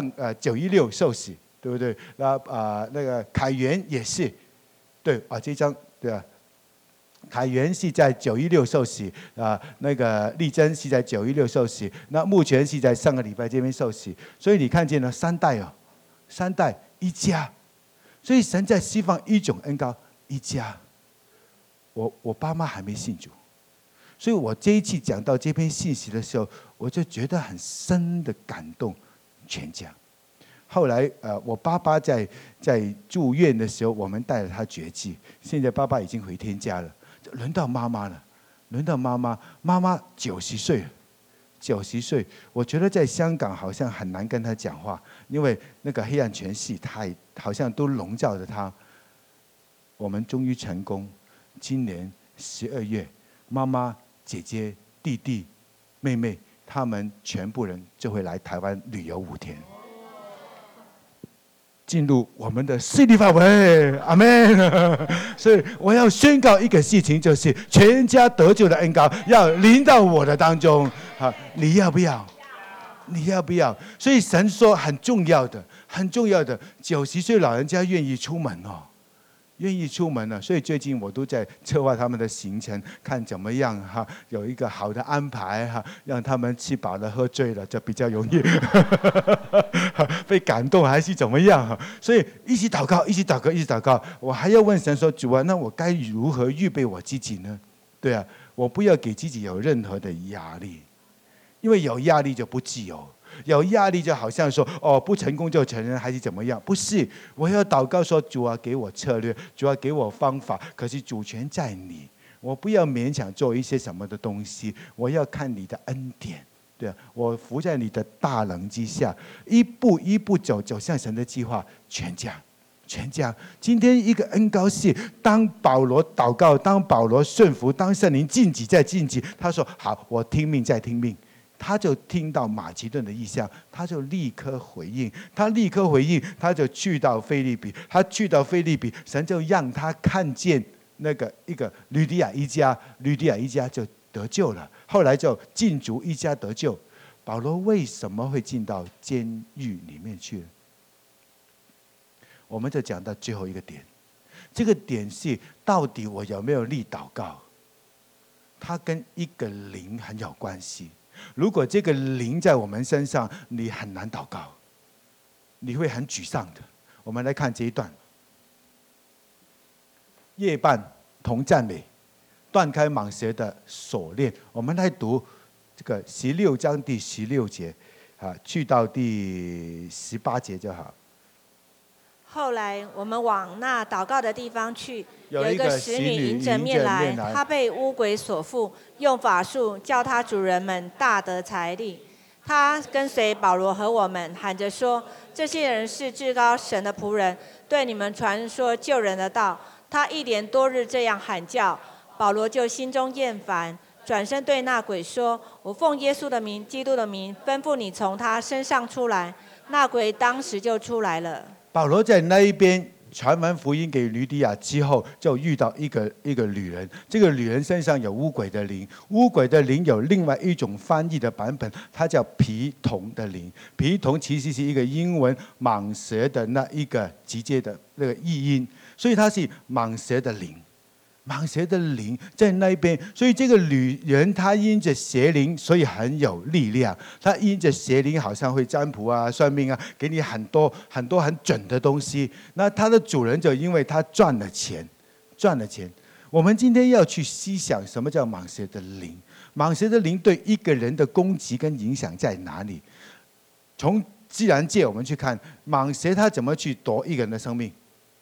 916受洗，对不对？那个凯源也是，对这张对啊。凯源是在916受洗那个丽珍是在916受洗，那目前是在上个礼拜这边受洗。所以你看见了3代哦，3代一家，所以神在释放一种恩膏，一家。我爸妈还没信主，所以我这一期讲到这篇信息的时候，我就觉得很深的感动全家。后来我爸爸在住院的时候，我们带了他绝迹，现在爸爸已经回天家了。轮到妈妈了，轮到妈妈90岁了，90岁。我觉得在香港好像很难跟她讲话，因为那个黑暗权势好像都笼罩着她。我们终于成功，今年12月，妈妈、姐姐、弟弟、妹妹，他们全部人就会来台湾旅游5天。进入我们的势力范围，阿们。所以我要宣告一个事情，就是全家得救的恩膏要临到我的当中。你要不要？你要不要？所以神说很重要的，90岁老人家愿意出门哦，愿意出门了。所以最近我都在策划他们的行程，看怎么样有一个好的安排让他们吃饱了喝醉了就比较容易被感动还是怎么样所以一起祷告，一起祷告，一起祷告。我还要问神说，主啊，那我该如何预备我自己呢？对啊，我不要给自己有任何的压力，因为有压力就不自由。有压力就好像说不成功就承认还是怎么样？不是，我要祷告说，主啊，给我策略，主啊，给我方法。可是主权在你，我不要勉强做一些什么的东西，我要看你的恩典。对啊，我服在你的大能之下，一步一步走向神的计划。全家。今天一个恩膏是，当保罗祷告，当保罗顺服，当圣灵晋级再晋级，他说好，我听命再听命。他就听到马其顿的意象，他就立刻回应，他就去到腓立比，神就让他看见那个一个吕底亚一家就得救了，后来就禁足一家得救。保罗为什么会进到监狱里面去呢？我们就讲到最后一个点，这个点是到底我有没有立祷告？ 它跟一个灵很有关系。如果这个灵在我们身上，你很难祷告，你会很沮丧的。我们来看这一段：夜半同赞美，断开蟒蛇的锁链。我们来读这个16章第16节，去到第18节就好。 后来我们往那祷告的地方去， 有一个使女迎着面来，她被污鬼所附，用法术叫她主人们大得财力。她跟随保罗和我们，喊着说：“这些人是至高神的仆人，对你们传说救人的道。”她一连多日这样喊叫，保罗就心中厌烦，转身对那鬼说：“我奉耶稣的名、基督的名，吩咐你从他身上出来。”那鬼当时就出来了。 保罗在那一边传完福音给吕底亚之后，就遇到一个女人。这个女人身上有污鬼的灵，污鬼的灵有另外一种翻译的版本，它叫皮童的灵。皮童其实是一个英文蟒蛇的那一个直接的那个译音，所以它是蟒蛇的灵。蟒蛇的灵在那边，所以这个女人她因着邪灵，所以很有力量。她因着邪灵，好像会占卜啊、算命啊，给你很多很准的东西。那她的主人就因为她赚了钱。我们今天要去细想什么叫蟒蛇的灵？蟒蛇的灵对一个人的攻击跟影响在哪里？从自然界我们去看，蟒蛇它怎么去夺一个人的生命？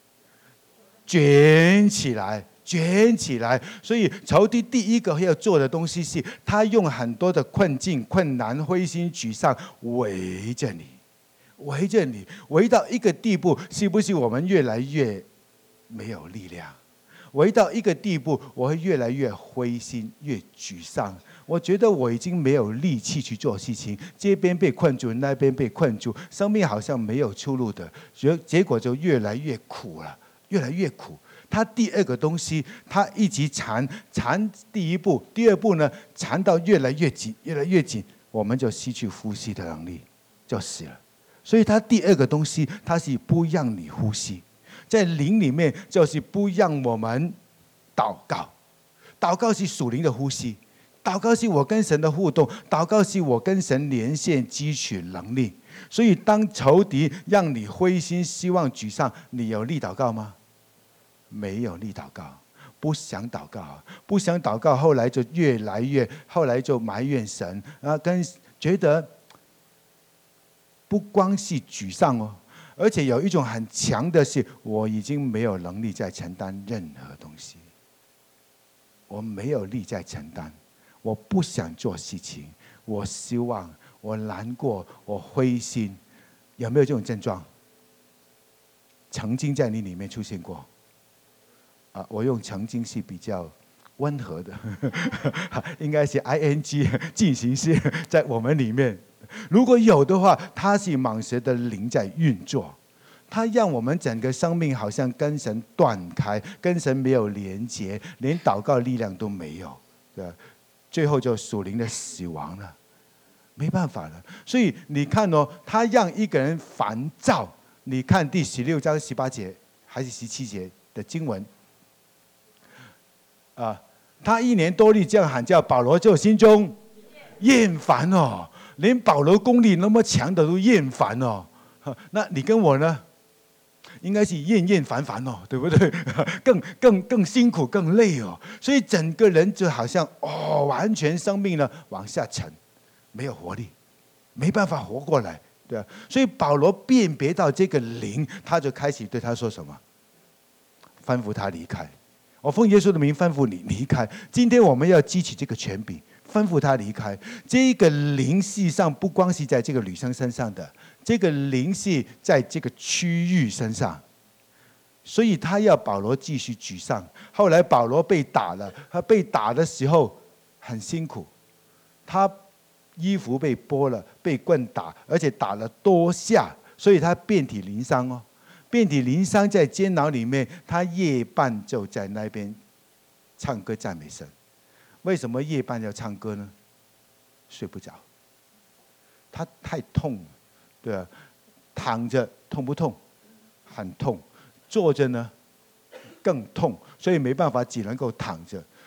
卷起来，所以仇敌第一个要做的东西是，他用很多的困境、困难、灰心、沮丧围着你，围到一个地步，是不是我们越来越没有力量？围到一个地步，我会越来越灰心、越沮丧。我觉得我已经没有力气去做事情，这边被困住，那边被困住，生命好像没有出路的，结果就越来越苦了，越来越苦。他第二个东西，他一直缠第一步，第二步呢，缠到越来越紧，我们就失去呼吸的能力，就死了。所以他第二个东西，他是不让你呼吸，在灵里面就是不让我们祷告。祷告是属灵的呼吸，祷告是我跟神的互动，祷告是我跟神连线汲取能力。所以当仇敌让你灰心、希望、沮丧，你有力祷告吗？没有力祷告，不想祷告，后来就后来就埋怨神啊，觉得不光是沮丧哦，而且有一种很强的是，我已经没有能力再承担任何东西，我没有力再承担，我不想做事情，我希望，我难过，我灰心，有没有这种症状？曾经在你里面出现过？我用曾经是比较温和的，应该是 ing 进行式在我们里面。如果有的话，它是蟒蛇的灵在运作，它让我们整个生命好像跟神断开，跟神没有连结，连祷告力量都没有，对吧？最后就属灵的死亡了，没办法了。所以你看哦，它让一个人烦躁。你看第16章18节还是17节的经文。他1年多日这样喊叫，保罗就心中厌烦哦，连保罗功力那么强的都厌烦哦。那你跟我呢？应该是厌烦哦，对不对？更辛苦、更累哦。所以整个人就好像完全生命呢往下沉，没有活力，没办法活过来，对啊。所以保罗辨别到这个灵，他就开始对他说什么？吩咐他离开。我奉耶稣的名吩咐你离开。今天我们要激起这个权柄，吩咐他离开。这个灵事实上不光是在这个女生身上的，这个灵是在这个区域身上，所以他要保罗继续沮丧。后来保罗被打了，他被打的时候很辛苦，他衣服被剥了，被棍打，而且打了多下，所以他遍体鳞伤哦。遍体鳞伤在监牢里面，他夜半就在那边唱歌赞美神。为什么夜半要唱歌呢？睡不着，他太痛了，对啊，躺着痛不痛？很痛。坐着呢更痛，所以没办法，只能够躺着。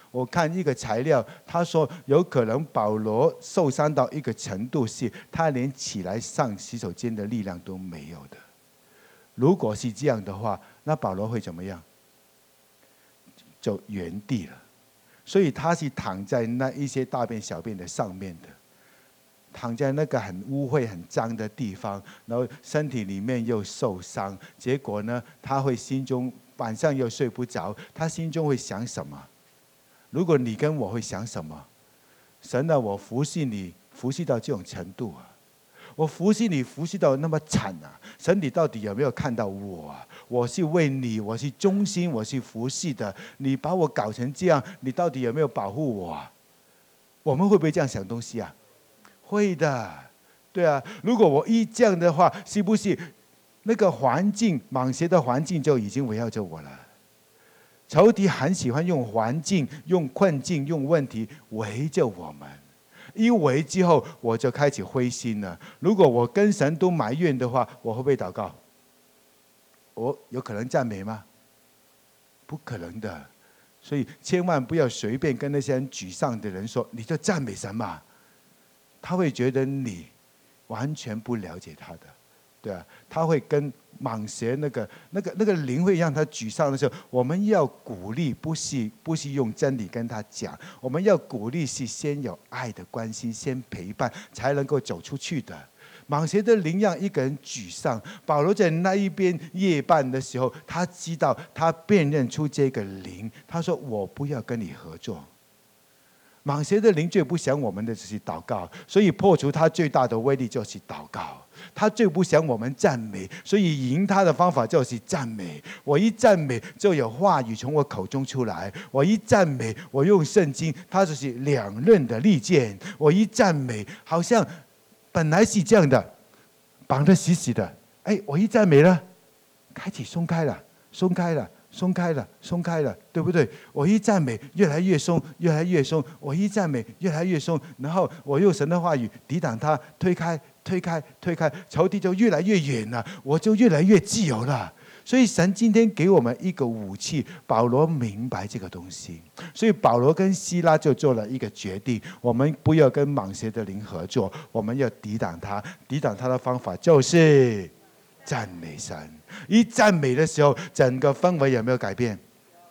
我看一个材料，他说有可能保罗受伤到一个程度，是他连起来上洗手间的力量都没有的。如果是这样的话，那保罗会怎么样？就原地了。所以他是躺在那一些大便小便的上面的，躺在那个很污秽很脏的地方，然后身体里面又受伤，结果呢，他会心中晚上又睡不着，他心中会想什么？如果你跟我会想什么？神啊，我服侍你，服侍到这种程度啊！我服侍你，服侍到那么惨啊！神，你到底有没有看到我啊？我是为你，我是忠心，我是服侍的。你把我搞成这样，你到底有没有保护我啊？我们会不会这样想东西啊？会的，对啊。如果我一这样的话，是不是那个环境，蟒蛇的环境就已经围绕着我了？仇敌很喜欢用环境、用困境、用问题围着我们。一围之后，我就开始灰心了。如果我跟神都埋怨的话，我会不会祷告？我有可能赞美吗？不可能的。所以千万不要随便跟那些人沮丧的人说，你就赞美神嘛。他会觉得你完全不了解他的，对啊，他会跟蟒蛇那个灵会让他沮丧的时候，我们要鼓励，不是用真理跟他讲，我们要鼓励是先有爱的关心，先陪伴，才能够走出去的。蟒蛇的灵让一个人沮丧，保罗在那一边夜半的时候，他知道，他辨认出这个灵，他说：“我不要跟你合作。”蟒蛇的灵最不想我们的只是祷告，所以破除它最大的威力就是祷告。他最不想我们赞美，所以赢他的方法就是赞美。我一赞美，就有话语从我口中出来。我一赞美，我用圣经，它就是两刃的利剑。我一赞美，好像本来是这样的，绑得死死的。哎，我一赞美了，开始松开了，松开了。松开了，松开了，对不对？我一赞美，越来越松，越来越松。我一赞美，越来越松。然后我用神的话语抵挡它，推开，推开，推开，仇敌就越来越远了，我就越来越自由了。所以神今天给我们一个武器，保罗明白这个东西，所以保罗跟希拉就做了一个决定：我们不要跟蟒蛇的灵合作，我们要抵挡它。抵挡它的方法就是赞美神。一赞美的时候，整个氛围有没有改变？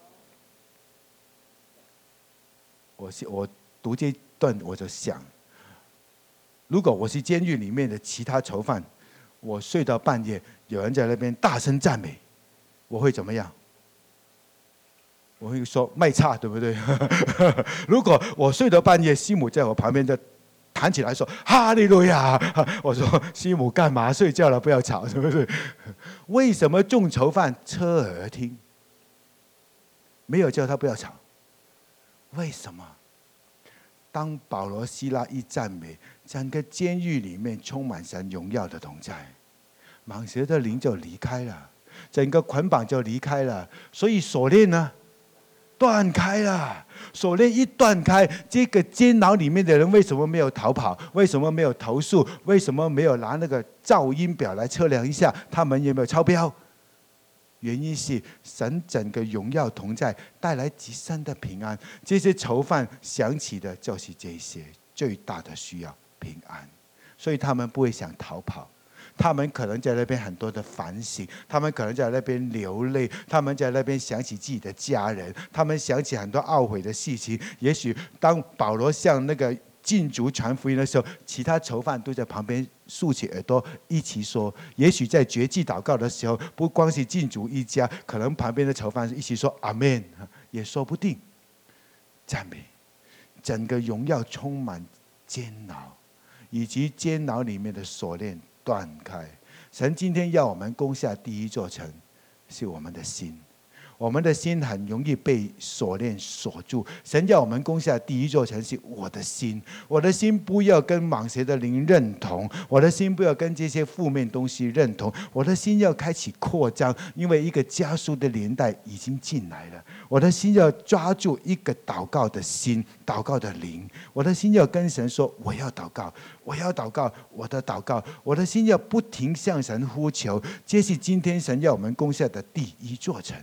我读这段我就想，如果我是监狱里面的其他囚犯，我睡到半夜，有人在那边大声赞美，我会怎么样？我会说卖差，对不对？如果我睡到半夜，师母在我旁边的弹起来说哈利路亚，我说师母干嘛睡觉了，不要吵，是不是？为什么众囚犯侧耳听，没有叫他不要吵？为什么？当保罗希拉一赞美，整个监狱里面充满神荣耀的同在，蟒蛇的灵就离开了，整个捆绑就离开了，所以锁链呢断开了。锁链一断开，这个监牢里面的人为什么没有逃跑？为什么没有投诉？为什么没有拿那个噪音表来测量一下他们有没有超标？原因是神整个荣耀同在，带来极深的平安。这些囚犯想起的就是这些最大的需要，平安，所以他们不会想逃跑。他们可能在那边很多的反省，他们可能在那边流泪，他们在那边想起自己的家人，他们想起很多懊悔的事情。也许当保罗向那个禁足传福音的时候，其他囚犯都在旁边竖起耳朵一起说。也许在绝迹祷告的时候，不光是禁足一家，可能旁边的囚犯一起说阿们，也说不定。赞美，整个荣耀充满监牢，以及监牢里面的锁链断开。神今天要我们攻下第一座城，是我们的心。我们的心很容易被锁链锁住，神要我们攻下第一座城是我的心。我的心不要跟蟒蛇的灵认同，我的心不要跟这些负面东西认同，我的心要开启扩张，因为一个加速的年代已经进来了。我的心要抓住一个祷告的心，祷告的灵。我的心要跟神说，我要祷告，我要祷告，我的祷告。我的心要不停向神呼求，这是今天神要我们攻下的第一座城。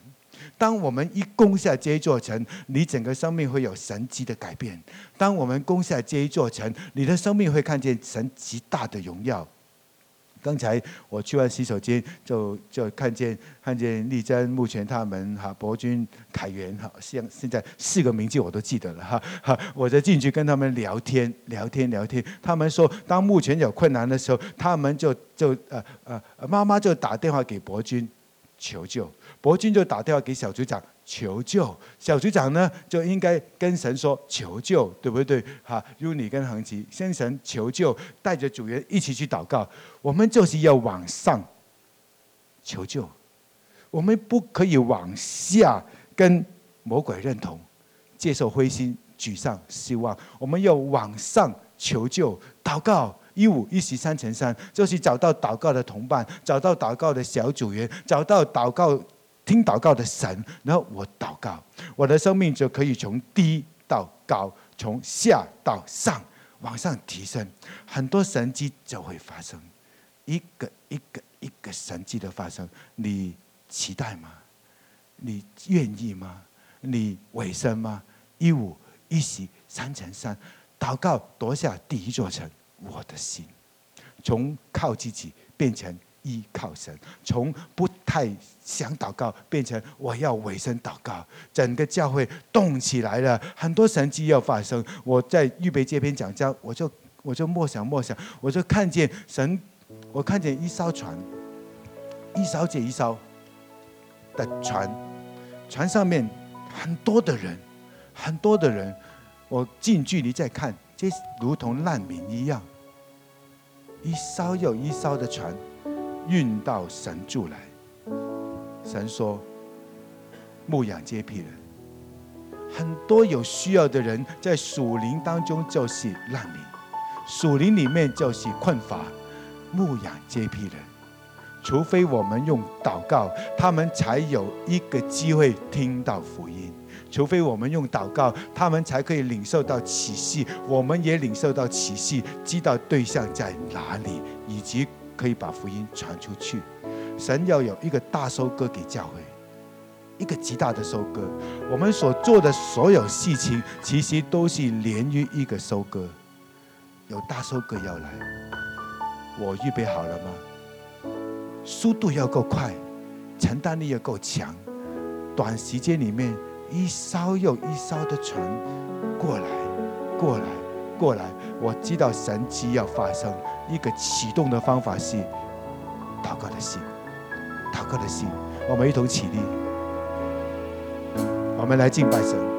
当我们一攻下这一座城，你整个生命会有神迹的改变。当我们攻下这一座城，你的生命会看见神极大的荣耀。刚才我去完洗手间，就看见丽珍、目前他们博君、凯源现在4个名字我都记得了我就进去跟他们聊天。他们说，当目前有困难的时候，他们妈妈就打电话给博君求救，博君就打电话给小组长求救，小组长呢就应该跟神说求救，对不对？Uni 跟恒琪向神求救，带着组员一起去祷告。我们就是要往上求救，我们不可以往下跟魔鬼认同，接受灰心、沮丧、失望。我们要往上求救，祷告。1514-3乘3，就是找到祷告的同伴，找到祷告的小组员，找到听祷告的神，然后我祷告，我的生命就可以从低到高，从下到上，往上提升，很多神迹就会发生，一个神迹的发生，你期待吗？你愿意吗？你委身吗？1514-3乘3，祷告夺下第一座城，我的心，从靠自己变成依靠神，从不太想祷告变成我要委身祷告，整个教会动起来了，很多神迹要发生。我在预备这篇讲章，我就默想，我就看见神，我看见一艘船，一艘接一艘的船上面很多的人，我近距离在看，这如同难民一样，一艘又一艘的船运到神住来。神说牧养这批人，很多有需要的人在属灵当中就是难民，属灵里面就是困乏，牧养这批人，除非我们用祷告，他们才有一个机会听到福音，除非我们用祷告，他们才可以领受到启示，我们也领受到启示，知道对象在哪里，以及可以把福音传出去。神要有一个大收割给教会，一个极大的收割。我们所做的所有事情，其实都是连于一个收割。有大收割要来，我预备好了吗？速度要够快，承担力要够强，短时间里面一艘又一艘的船过来，我知道神迹要发生。一个启动的方法是祷告的心，我们一同起立，我们来敬拜神。